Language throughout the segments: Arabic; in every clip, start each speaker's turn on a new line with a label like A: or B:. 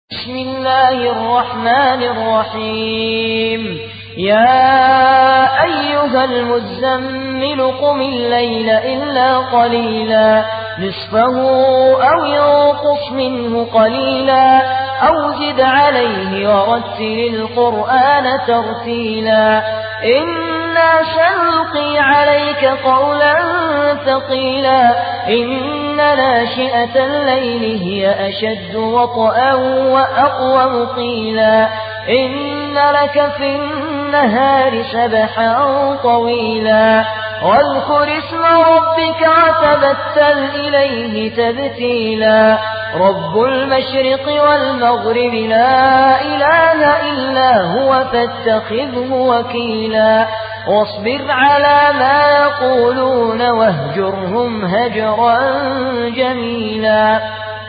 A: بسم الله الرحمن الرحيم. يا أيها المزمل قم الليل إلا قليلا نصفه أو ينقص منه قليلا أو زد عليه ورتل القرآن ترتيلا إنا سنلقي عليك قولا ثقيلا إن ناشئة الليل هي أشد وطئا وأقوم قيلا إن لك في النهار سبحا طويلا واذكر اسم ربك وتبتل إليه تبتيلا رب المشرق والمغرب لا إله إلا هو فاتخذه وكيلا واصبر على ما يقولون واهجرهم هجرا جميلا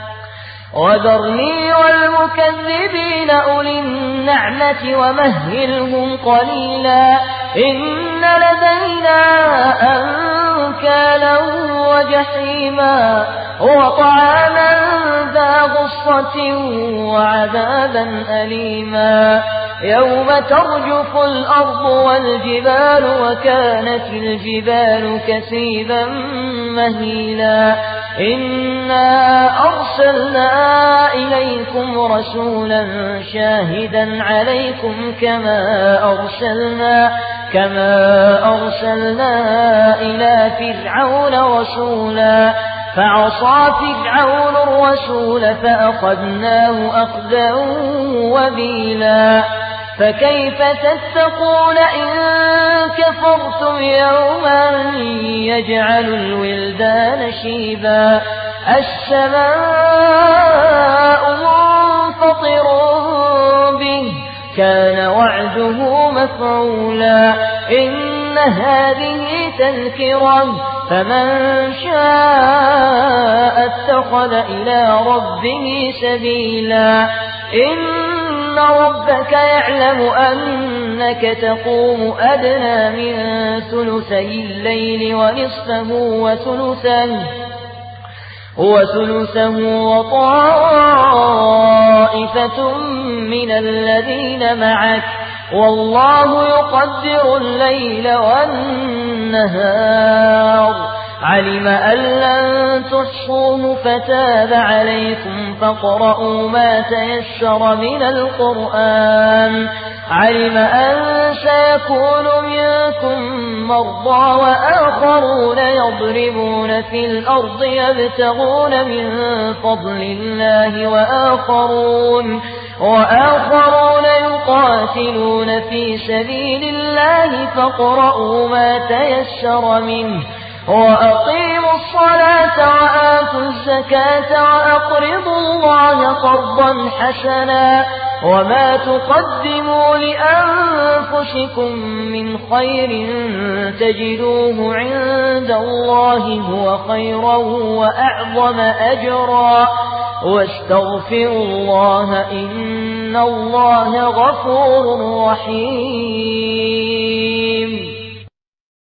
A: وذرني والمكذبين أولي النعمة ومهلهم قليلا إن لدينا أنكالا وجحيما وطعاما ذا غصة وعذابا أليما يوم ترجف الأرض والجبال وكانت الجبال كثيبا مهيلا إنا أرسلنا إليكم رسولا شاهدا عليكم كما أرسلنا إلى فرعون رسولا فعصى فرعون الرسول فأخذناه أخذا وبيلا فكيف تتقون إن كفرتم يوما يجعل الولدان شيبا السماء منفطر به كان وعده مفعولا إن هذه تذكرة فمن شاء اتخذ إلى ربه سبيلا إن ربك يعلم أنك تقوم أدنى من ثلثي الليل ونصفه وثلثه وطائفة من الذين معك والله يقدر الليل والنهار علم أن لن تحصوه فتاب عليكم فاقرؤوا ما تيسر من القرآن علم أن سيكون منكم مرضى وآخرون يضربون في الأرض يبتغون من فضل الله وآخرون يقاتلون في سبيل الله فاقرؤوا ما تيسر منه وأقيموا الصلاة وآتوا الزكاة وأقرضوا الله قرضا حسنا وما تقدموا لأنفسكم من خير تجدوه عند الله هو خيرا وأعظم أجرا واستغفروا الله إن الله غفور رحيم